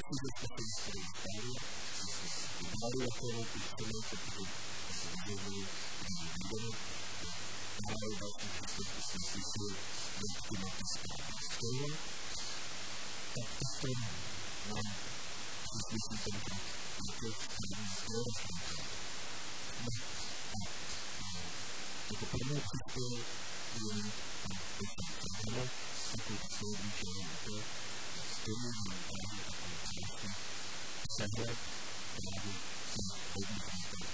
že jste to zprávili, udělali jako velký školy, protože zvěděli, viděli, ale další často jsem si jak ty na ty správné školy, tak to mám příslušný ten krok, jako správný školy. Jako první příklad je mít takovou celou výčinu, stejný právě takovou příklad, sehled právě si hodně příklad,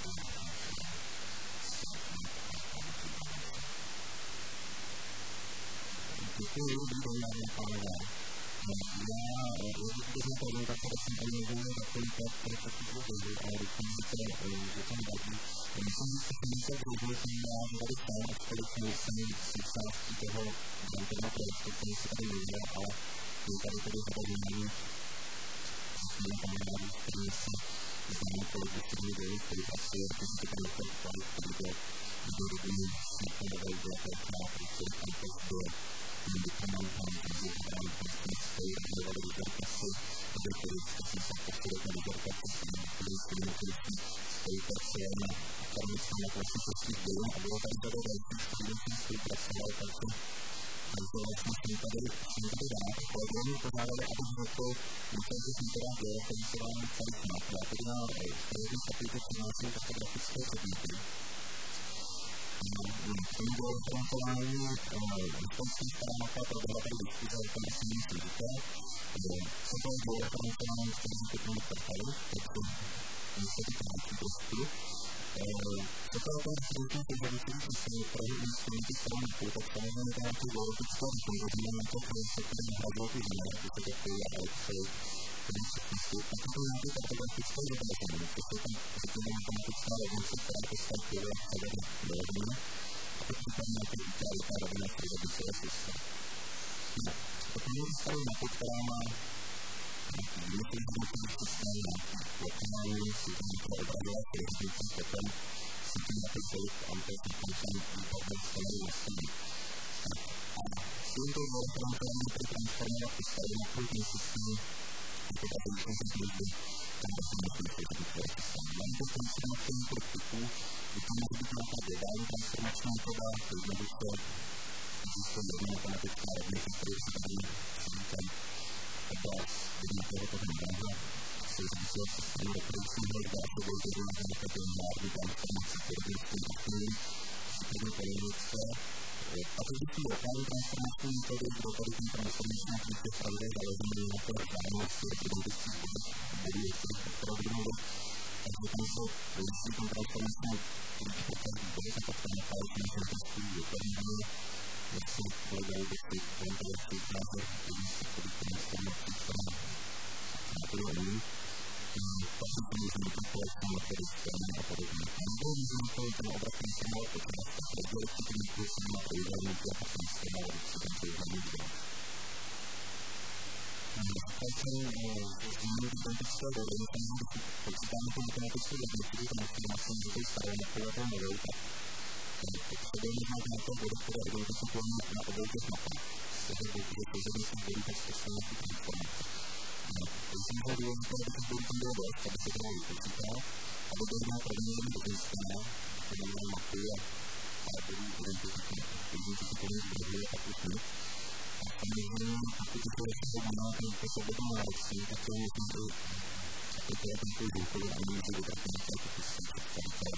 děkuji, dámy a pánové. Já jsem to tak jsem to nevěděl takolikrát pro takový důvody, ale doufám, že to nevadí. Myslím, že se peníze druhou jsem já tady tam, ačkoliv nejsem součástí toho bankovního projektu, který se tady vyvíjel, ale je tady tedy řada výmění jsme kamarádů, který se známe kolegy, kteří byli, který pracuje, kteří to tady projektovali, který byl rodiny smětnové udělatelká, který tam byl diplomantám, kteří hráli konstantní realizovali výběrkasy, který jsem se postavil na výběrkasy, který spolupracujeme akademickým a klasických dějin a bylo tady tady další školy, kteří spolupracovali, takže vlastně jsem tady rád. Kolegové mě požádali, abych řekl, že jsem teda dělal, který se vám celý knap. Já tedy na první fakultě přináším fotografické předměty. Jsem byl frontování výkonských parametrů pro dohromady diskuze, o tom si myslím říká. Co to bylo frontování v celém typním portálu, takže se to nějaký dostu. Co to je ten světný požadavky, že se pravidlí studenti jsou na půl, tak samozřejmě to nějaký biologické výkonzorní na to, že se to nahradilo ty změny, jako se takový a Alexej, který se písí. A to je nějaké kartografické vydážení, to jsou tam řekněme matematická rovnice, která to startuje a vede do roviny. A pak je tam nějaké výkladová rovina, která by se rozlišila. No, potom je tady mapa, která má jednotlivý systém na lokální síťové obrazové chirurgické, potom síťové napisy a amplifikation výpadnou stanovy nastavení. A s tímto referentem můžete transformovat postavy na průdní systém, jako takovýšní služby, tam se nekonfliktují systém. Mám to transformaci několik typů, kdy to může být nějaká globální transformační metoda, to jednoduše existuje jedna matematická rovnice, kterou si tady říkám obraz vidíte toho mraha, se zvíšil systém reprodukčního dátové vyřešení nějaké národní transformace, které je v tom výkonu, systému polemické. A to je lokální transformační metody, kde tady ten transformační klíče pravdě záleží na nějaké zájemnosti, reprodukčních bodů, jestli to opravdu mluvit. Takže tam se vyšší ten transformační klíč po každý bod, a pak tam napálit na kontextu vypadání, jak se hledají věci, kontrolky, názor, který se chodí k transformací, která na to je umí. Pak se tam můžeme kontrolovat metodické a podobně. Nebo můžeme to ten obratný signál počítat, tak rozdělit ty klíčky se na průzavníky a potom se na odličit ten průzavník dělat. Takže zmíním ty politické roviny, takže když počítáme tu matematickou rovnici, tam informace, že to je staré napovědné novou, tak potřebujeme mít nějaké body, které identifikují na obou těch mapách. Z toho bodu, že pozornostních bodů, tak se jsou nějaké informace. Když jsem ho důležité, aby těch bodů tam bylo dost, aby se to dalo vypočítat, aby bylo na první jednu dobynská, které máme mapy a bodů identifikují z bodů a pak už nic. A samozřejmě, pokud to ještě máme nějaké sobotu na lekci, tak to je možná aplikovat nějakou žůlkovou a může vybrat nějaké popisy, které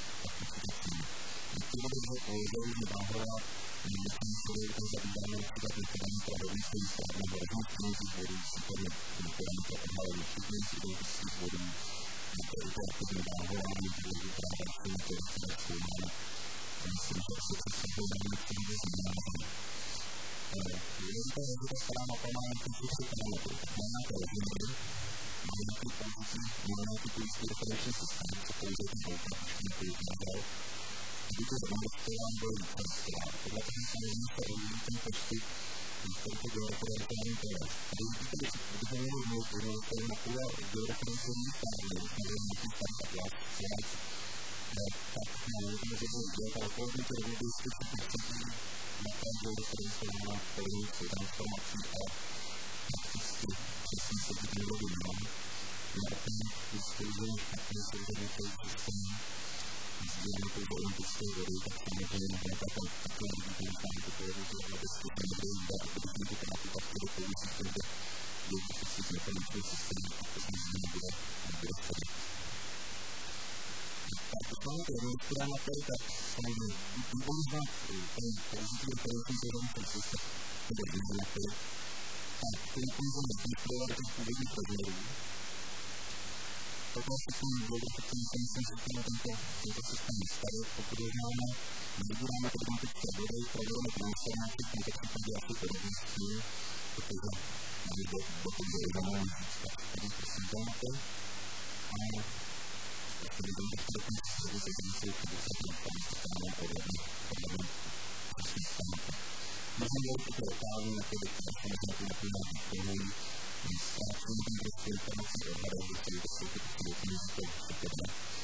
některé lze už nedáhovat, myslím, že to zabýváme například některými pravodní svých nebo rozhodnutních bodů, případně některými odhalení všichnějších identických bodů, některé to aktivní dáhování, které vypadá všechny, které se zkoumáme. Myslím, že se přesvědčují některým změnám. Důležité je, že ta stará mapa má nějakou funkci parametrů, tak má nějaké rozměry, má nějaký použití, má nějaký použitý referenční systém, co použije ten poukaz, už nějaký nahral. Když to zjednodušován byl výkazstvá, podle toho samozřejmě se rozvíjí ten počty, který to georeferenciální teres. A když bychom měli jednoduché mapu a georeferenciální právě, nebo nějaký tam atlas, slides, tak můžeme říct, že kalkulovat ty rovničky se podstatí mapa georeferenciální prvních transformací a prakticky přesně se tím rodinám. Já o tom diskuzuji špatně souřednitou systému. Sdělíme pouze olympijské vody, tak samozřejmě takhle vidíte na pánku televizi, ale bezpětně nebude jít dát, protože jsme tu práci tak použít s tím, že jdou přesně z mechanického systému, a to samozřejmě nebude celé. Tak máme to jednou, která má tady tak samozřejmě důvodná ten použitý referenční zrovna proces, tak to je jednou tady. A to je pouze nekontrolovat těch původních rozměrů. Takhle se s ním bylo, protože jsem si na tento systém nastavil, pokud ho známe, nevybíráme to tam teď převodej, provedeme transformaci, v tomto případě asi podobně s tím, protože máme do toho zaujímavé tak tady prosím dáte. A tady jdeme ještě do těch středů, se tím jsou tady se tam stále podle prosím stále. Myslím, že je to lokální metody, které se možná tu například vykonují, ztrácení tím prostě informací o hradech, že to jsou ty pilotní zkušené.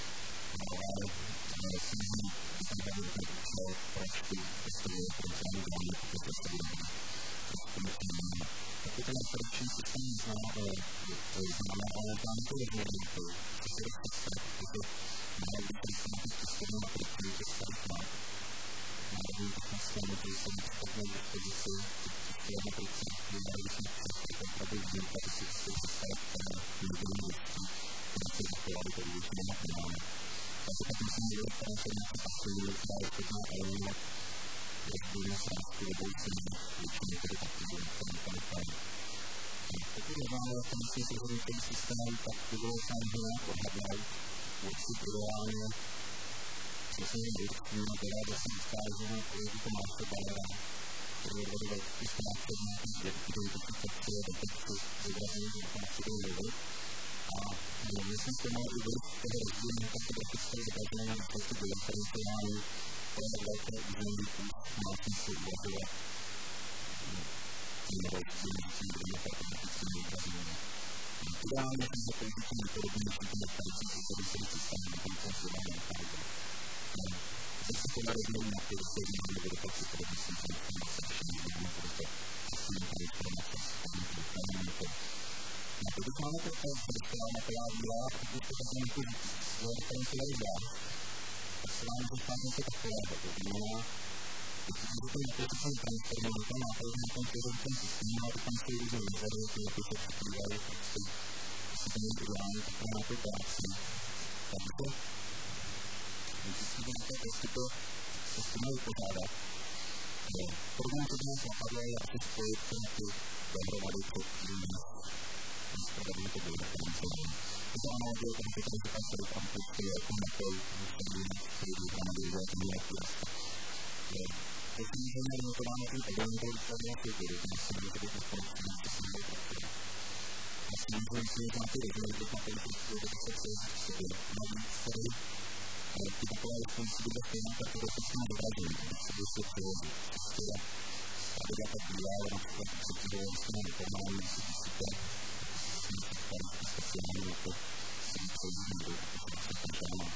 Ale si myslím, že tam hlavně ten účel pračky postavuje potenciální dámy, pokud postavuje trošku neprýmá. Taky ten referenční systém známe, ale tam to je rozměrnitou, co se rozchce, protože má být tady se na těch postavení na první, že se tady má. Národní technického motoru se nepřekladné v dispozici, které proces vyhrají jsme přesně opravdu vzniká, že si chci představit, které nebyly věcí, které se zachovaly, to už nemáme. Takže tak myslím, že které se nějaké pasují, která je ochotná eliminovat rozdílnou srázku vedoucí většině tedy takovou nekonekální. Pokud neznáme elektronický souřadnický systém, tak by bylo samozřejmě nějak odhadnout, určitě ideálně myslím, že na teda zase vycházíme, kolik to máš to balera, který je velmi velký zkrátka nějakých dětí, který to kapce, detekty, zobrazení informací do hlavy. A myslím, že má i vliv toho rozdílní kartografické zobrazení na výsledky diferenciální, které velké územníků má smysl uvažovat tím velkým kartografickým zobrazení. Ideálně se použití nejpodobnější tím nekalicí souvisí systém na koncentrované nachází. Zase to narazíme na to, že se jedná o dotaci, které myslím, že informace všemi lidmi, protože přesně to informace s tím vypadání to. A pokud máme to zpracová materiálila, pokud to tak nějakou zreferencovali dál, tak se vám říká něco takového. To znamená, když to je například transformace, máte už nějakou svěřenském systému, a tam jsou různé úřady, které to překrývají, prostě si to není ideální takové na to práci. Takže musíme to prostě to se s tím vypořádat. První, co by nás napadlo, je asi spojit se na ty dohromady předtím, nespravedlně to bude diferencované. To znamená, že je tam diferencikace do tam prostě jako metod, který dohromady udělat nějaký rasta. Pokud můžeme limitovat tím obranitou výsledně na figury, to musíme to být informační, co se může pracovat. A s tím, že musíme tam ty rozměry, na tom prostě to se v sobě. Navíc tady ty takové věci musí být také nějaká profesní doražení, aby se vysvětlilo, že prostě pravidla tak bývá, ale například předtím vlastně nepomáhají, když si myslíte, s nějakých tady speciální na to, si vypřejít nebo vlastně tam žádná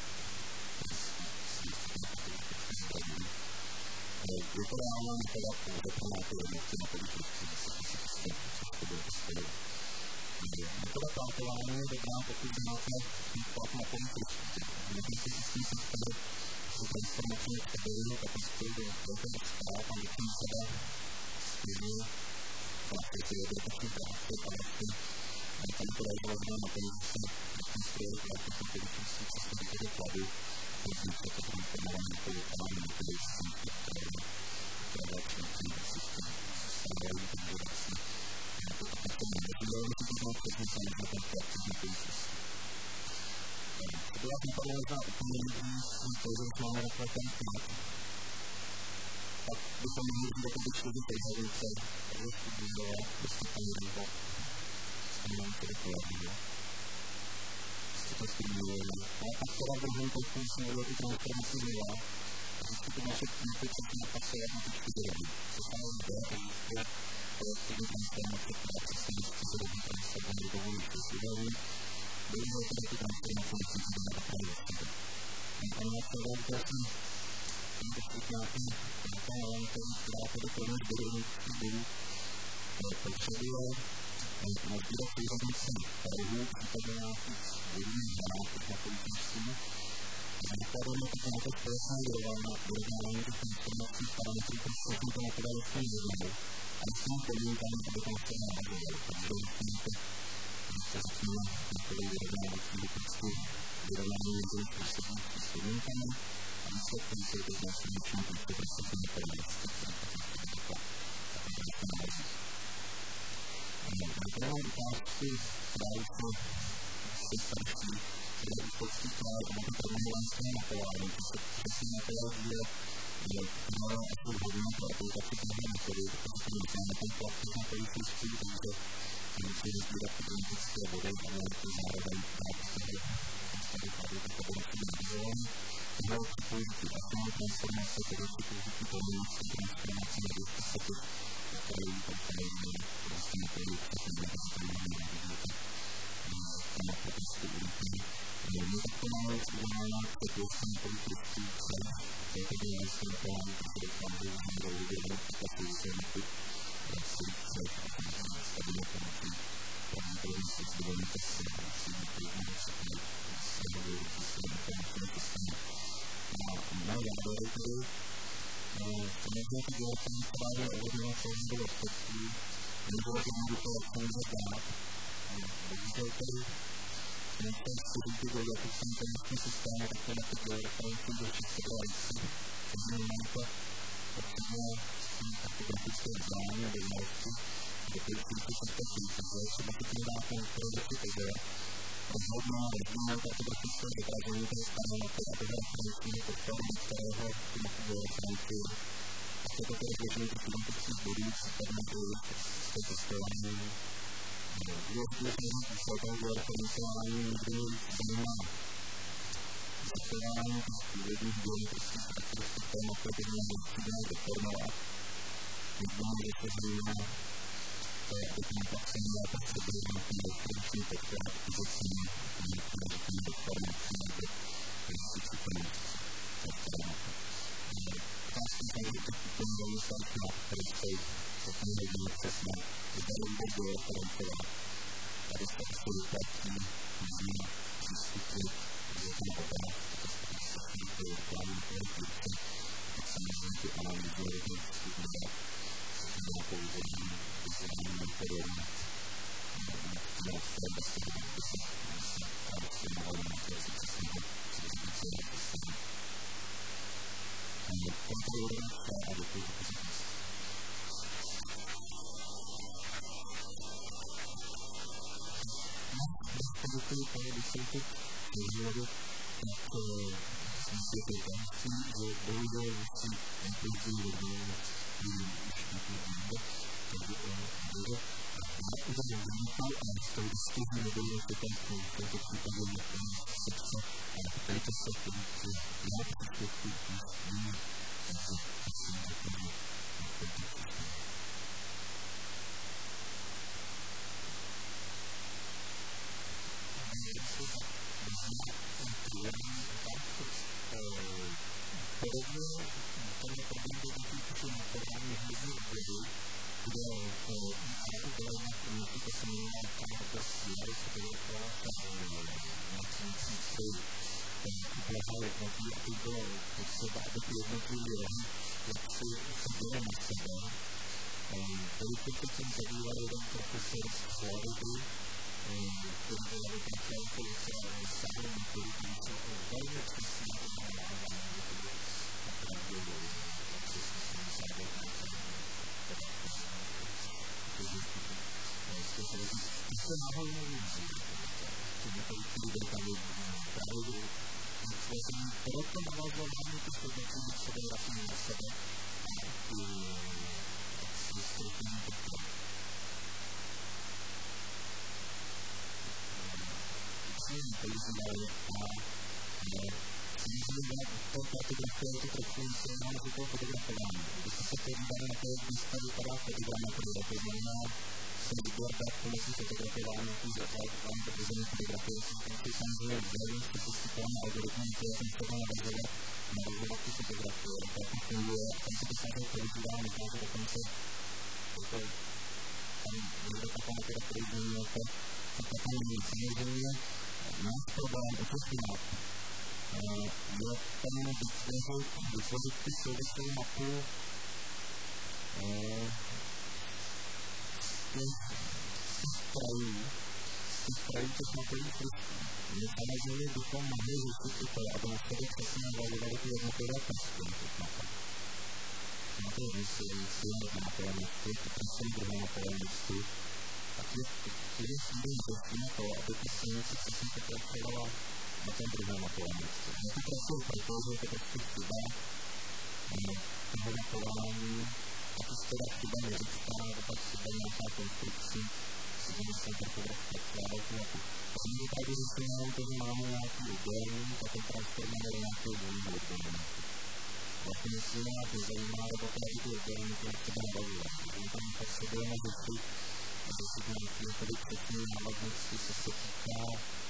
je to reálná metoda pouze pro nějakou redukci na politiky, co bude postavit. Metoda kalkulování je dobrá, pokud máte výklad na politiky. Můžete si s tím sestavit tu transformační externální kapacitu do velkého zpráv a můžete se dát skvělý praktici, jednotační práce, projekty. A tam to dají hlavně na to, že se rekonstruuje projekty po politických cestách do kladu, protože se to transformování jako lokální metody s tím, které vlastně systém stávají, takže vlastně je to takto nemožné, ale to znamená přesně samozřejmě ten praktický proces. To byla napadlo možná úplně lidí, to, že už máme takové ten kmat, tak bychom mohli jít do toho člověk tejhavice, takže studuje, prostě tam ryba, stejně to dokoladí. To studujeme. Ale pak teda v druhém počtu jsme měli tu transformaci znova, a vždycky to naše kníky všechny napasovat na ty 4 roky. Co se nám jde, takže projektivní transformace, která přesně vždycky se dobí transformovat do toho ještě studoví, bohužel teda tu transformaci musí se dát na ještě. A na to je vlastně nějaký element, která to doplňuje do rovných bodů potřebuje. nazbírat výraznici trhů, případně nějakých vodních hránů na konkursů. Základem je to nějaké společné vyrovnání těch informačních parametrů pro všechny to metodologické výrobu a s tím podmínkami, aby tam chtěli navazovat. Takže vidíte, když se začíná několik vyrovnávací vypusty vyrovnání jednotlivých prostředních s podmínkami a výsledky jsou to vlastně většinou prostě prostřední metodologické, které také navazí. Některé ukázky, které se starší, které východský klár, a to termoholandské matování, to se přesně matování je asi vhodné pro aplikaci téhle metody, protože to necháme ten plaktik na který příští, takže se musí rozbírat klimatické vody a měli to zároveň dát tady vypadou to podrobky navizované. Tohle použití atomové transformace, tedy použití poměrnické transformace nebo v podstatě který prostě metody všechny nevyzitelné nevidíte na protesty uliky. My takto máme udělána předvěstí několik instrukce, které to dělají s tím plán, protože doufám, že už budou lidé takový se několik instrukce a stabilně pomocí pravděpodobně se zdovolíte si musí několik instrukce se hovoří s tím pomocí testami. Na závěru tedy samozřejmě ty dělacení zprávy o ordinaci do rozpočtů nebylo to jednoduché pouze dát. Bohužel tedy nějaké studijky do jakýchom tenistní systému, také na tyto referenci do číslovající, co znamená to potřebné kartografické vzdělání a doznalosti, doporučující perspektivy, takže třeba ty tím dáte některé věci, takže rozhodná rozdílné kartografické zobrazení té stanovací a toho referenčního podkladu, do kterého ty motivy referenci a to také rozložení těch identických bodů, případně z té testování. Důležitě výsledkem do referenciování někdy zajímá zachování těch původních geometrických charakteristik tématu, které je možné deformovat. Někdy to zajímá to, aby ten praxi měla potřeby na ten referenční podklad uzacení některé řekněme deformací nebo si připravující těch tématu. Otázky samozřejmě těch úplně velmi map, které jsou všechny hodně přesné, zda vůbec bylo referencovat. Tady se to vyplatí mezi přístupy, že to nepopadá, to se všechny reklamy, které klíče, tak samozřejmě ty analýzy lidí vstupné, se to použení, vyzvání metodou, na se dostane, aby se transformovali na to, co přesného, co více nepřesného. Kontrolujeme vše a děkuji za pozornost. Děkuji, pane Vysoky, rozhovoru, tak vysvětlitelnosti, že bohužel musí impulzivní rozhovoru už nepůjde, takže bude uvedení výniku a z toho diskuzí nebylo nepětenskou, v tomto případě některé sekce a ptejte se, protože já příspěvku už nyní, takže prosím děkuji na tento příspěvek. Podobně tenhle problém byl takový půjčen na podání hvězdní obědu, kde byla jedna komunity, to se jmenuje Canopus Yaris, to byla načínající si uplaha jednotlivý a to bylo potřeba, aby ty jednotlivý rohy jaksi seděly na sebe. Velice se tím zabýval jeden profesor z Floridy, který byl vypracoval velice sáhlou metodu, který se velmi přesně namáhání, že to bylo opravdu přesně 70%. To se náhodou nevyuží. Že několiky lidé tam právě vytvoření proto navazování těch hodnocení fotografii na sebe a ty vystoupení podkladu. Musím používali a samozřejmě to fotografie je to trochu silná z toho fotografování. Když se podíváme na to, jak dneska vypadá fotogrametrie, to znamená jsem sběr dat pomocí fotografování, že vám to pozemní fotografie, to samozřejmě velmi sofistikované algoritmy, které jsem chtěl navazovat ty fotografie, tak to funguje, tam se to samozřejmě používá, necháže dokonce tam někdo taková teda proizměňujete, tak taky není. Samozřejmě náš problém uposlínat je tam vytvořit ty souvislou mapu z těch krajů těch mapových listů. My samozřejmě bychom mohli řešit i to, aby na sebe přesně navazovali ty jednotlivé testy na těch mapách. Na to silné mapové listy, ty druhé mapové listy, a těch chvíli řešíme to, aby ty silnice přesně pokračovala na tom druhém mapovém listu. My to pracují proto, že je to prostě chyba toho mapování, a to teda chyba měřická, nebo pak chyba nějaká konstrukcí, když jsem topografii skládat tu mapu. A my tady řešíme, že máme nějaký oddělení, tak to transformujeme do nějakého volného oddělení. Vlastně jestli nás nezajímá, nebo tady ty oddělení, to třeba nebavíme. My tam potřebujeme řešit nějaké přesné návaznosti, co se týká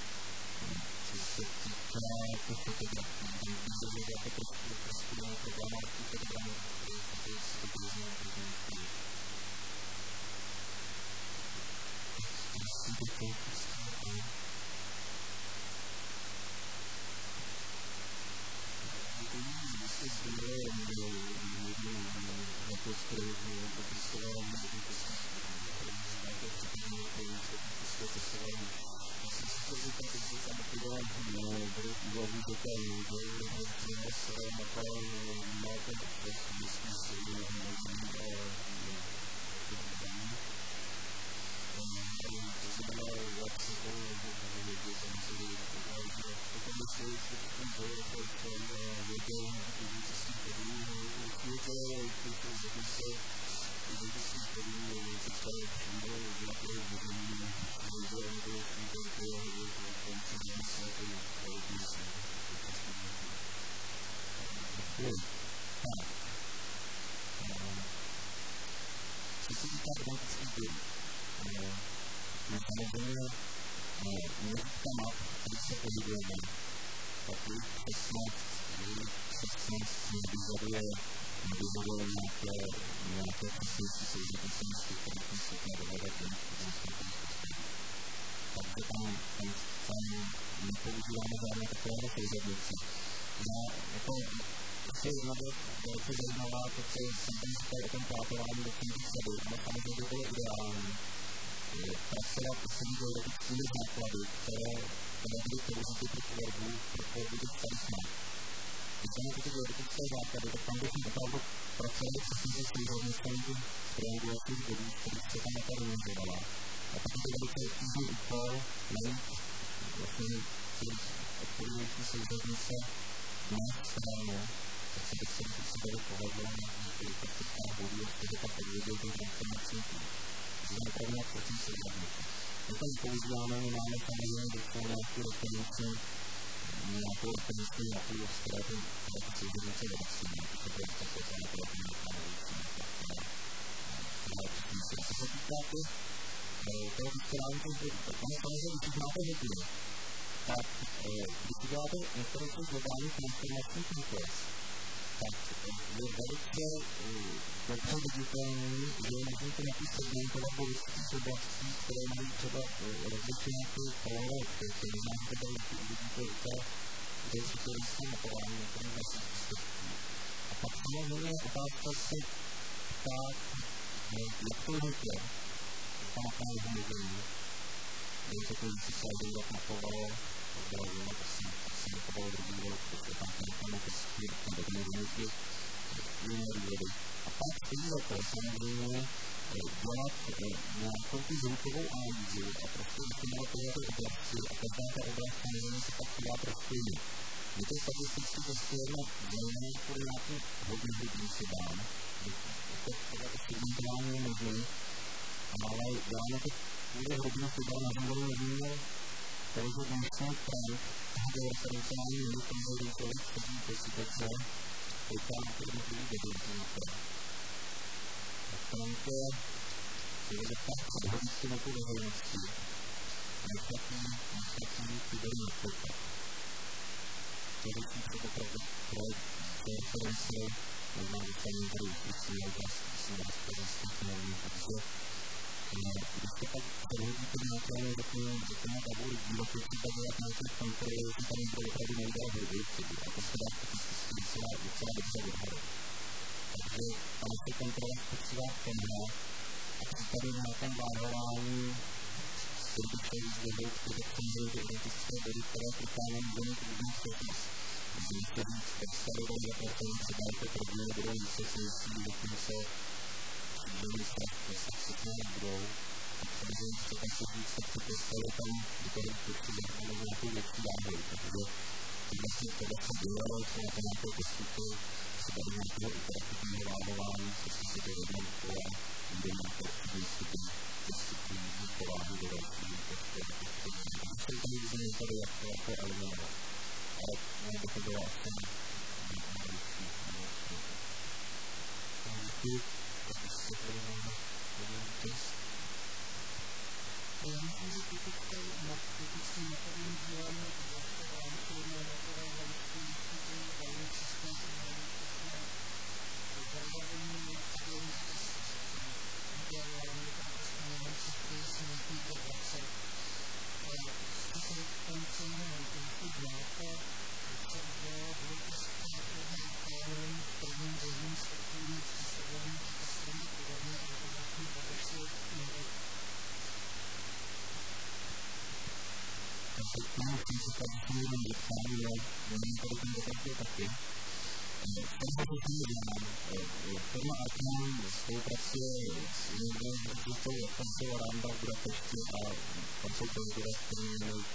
těch fotografií, když je to prostě nějaké plánování fotografií, které je to běžné chvíli. Jestli zbylo jako stroju, popisování, myslím si, že to je zamotivovat budu úvahu detailů, že se napal má ten občas, myslím si, to znamená, jak se to vědět, samozřejmě, že potom ještě ten boj, to věděl, že si tady určitě, že by se tady představil přímo, že to je vedení, že to je co se týká kvantických dělů, samozřejmě měřítka map, který se pohybujeme, tak je přesnost vyžaduje nějaké přesnosti souřadnosti, které tím světla dohledat do takže tam nepoužíváme žádné takového souřadnice. To je jedna věc, velice zajímavá, to, co jsem tam říkal o tom plátování do těch sadu, ale samozřejmě by bylo ideální pracovat poslední teoretickými základy, které byly použity pro tvorbu těch charismat. Když máme tyto teoretické základy, tak tam bychom opravdu pracovali přesně se souřadnictvím triangulátních bodů, kterých se tam mapa vyměřovala. A pak je to velice obtížný úkol najít vlastně odpovědějící souřadnice na straně, tak se bych se byli pohledli na několika těchto bodů, a vtedy pak odvěděl do transformací. To je opravdu na třetí souřadnice. My tam používáme, my máme samozřejmě docela nějakou referenci, nějakou mapu, z které ty souřadnice vrací. To je to se tam napravdu napravující. Co se týká toho vyčerání těch bodů, tak tam samozřejmě, když máte hodinu, tak když uděláte některé těch globálních transformačních metod, tak je velice dobře viditelný, že je možné to nějaký segmentovat do vysokých oblastí, které mají třeba rozličené ty kolore, které znáte tady vidíte u té, kde jsou to rysky mapování, které vlastně výsledky. A pak samozřejmě otázka se ptát, jak to hodně, ta mapa nehodnocení, je to více se dělat mapovalo, byla zóna, tak se mapovalo druhý rok, protože tam ten skvěl, ten hodnocení jiné důvody. A pak chtějí za to samozřejmě dělat nějakou tu zvukovou analýzu a prostě vykonovat tohleto oblasti a každá ta oblast samozřejmě se pak chtěla prostě jiný. Je to statisticky prostě jedna zóna, který nějaký hodně si dám. Tohle segmentování je možný, ale já na to půjde hodně chyba na důvodu nevímě, protože dnešní trend toho referenciální nevykonzolíkových střední presitace pojďá na jednotlivý vedoucí mapy. Trend je, že je tak hodící na tu veřejnosti, nechlatí chybery například. Vedoucí třeba projekt referencie, možná vyčení tady uslyší, ale vlastně si nás pozastít nevím, takže Když to pak předhodíte nějaké, řekněme, tabuli dílo, to třeba dělat nějaké kontroly, že tam někdo opravdu neudělal hruby chybu. A to se dá docela dobře odhalit. Takže tam se kontrola spočívá v tomhle. A případně na nějakém váhování srdiček z dohloubky, tak fungují ty identické body, které klikáme můžeme mít různý schopnost. Když někteří představovat zapracovat třeba jako první budou více si jistí, dokonce přidělí strach, že se všechno nebudou. Tak samozřejmě třeba si víc tak si představit tam do toho kursu zahrnou nějakou větší váhu. Takže když si tohle se dělalo, třeba tam nějaké postupy, se tady nějakého interaktivního váhování, co si to jednou kola, někde nějaké výstupy, postupy, váhu do další, jsou to různé metody, jak to eliminovat. Ale nebo to bylo asi nejlepší. Děkuji. Tak se tady máme jeden test. Já myslím, že typickým metodem dílem zachování klidné metodové velikosti velmi čisté zařazení klidných ideálně takové směrky do 20. Zkusit tam celého trochu znáte, co udělalo budete spátovým prvním vodním stupňovým přísadovým číslem podobně a to vlastně vedoucí měli. Mám v tom, že tady chvíli jenom vypsání, ale nevím, kolik mi to také taky. Firma to dělám. Firma Artman spolupracuje s univerzitou Japonského Randa v Budapešti a tam jsou to lidé, kteří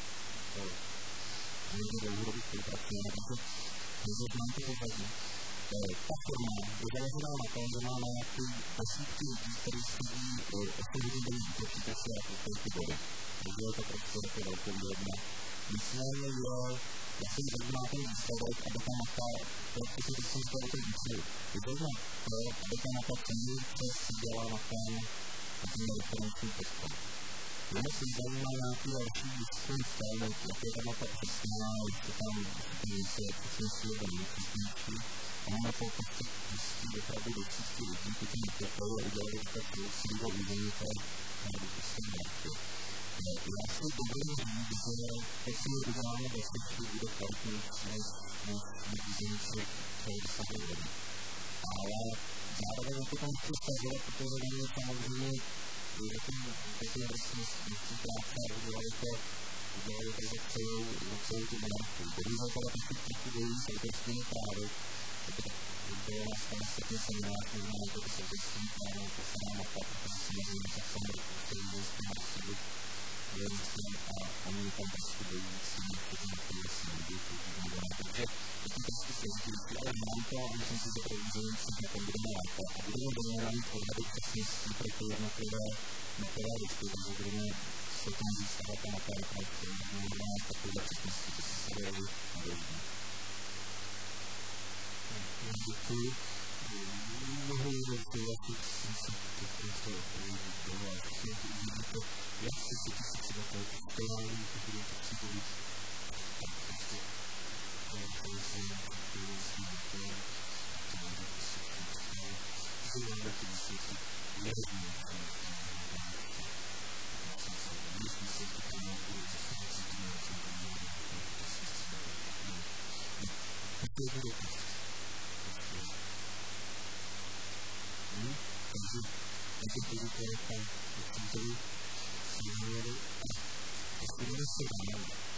někdy dlouhodobě spolupracujeme. Takže nám to povadí. Ta firma je založená na tom, že má nějaký desítky lidí, kteří sedí 8 hodin denně u počítače a kupují ty body. Takže je to prostě jako velkou vědna. Nicméně já jsem zajímá ten výsledek, aby ta mapa, protože když jsem říkal o tom výcviku, vypadá to, aby ta mapa příliš přes dělala na ten referenční testem. Jenom se zajímá nějaký další výzkum stavek, jak je ta mapa přesná, jak je tam se přesně svědom nejpřísnější. A má to prostě zjistí opravdu do 300 lidí, kteří nekvětali a udělali tak svýho úředníka na prostě nějaké. Já si dovolím říct, že to, co my uděláme ve skutku, bude kvalitnější než výzenici, které dosahuje. Ale zároveň to tam chci vztahovat, protože mě samozřejmě takový vlastně nechci práce a udělali to za celou tu monarchu. Když za tohle taky bojují s autorskými právy, tak bylo na stane světě seminář, možná jako to s autorskými právy, to se nám mapa, protože samozřejmě tak jsem který byl zpět a oni tam prostě bojující, kteří na to si nebudu používat. Takže je to prostě složitější, ale mám to a myslím si, že pro výzenici na tom budeme lépe. A budeme mít odhady přesnější pro ty jednotlivé věci, takže budeme se tomu získávat a napravit, budeme mít takové přesnější, že se sebe nedojídí. Děkuji. Mohu rozdělat, jsem se to odpověděl, ale všichni to uvidíte, jak se cítíte třeba to aktuální, to budou to přibudit. Tak prostě to je si to je taky vysvětlit nerovně, myslím si, že to nebude zase cítit na čem to bude to je budoucnost. Takže to je tam v tomto směru a to se bude se dáme.